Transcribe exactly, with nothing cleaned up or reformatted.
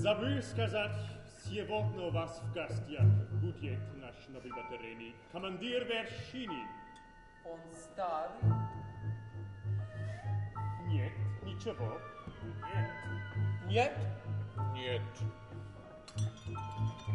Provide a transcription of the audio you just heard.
Забыл сказать, сегодня у вас в гостях будет наш новый батарейный командир Вершинин. Он старый? Нет, ничего. Нет? Нет.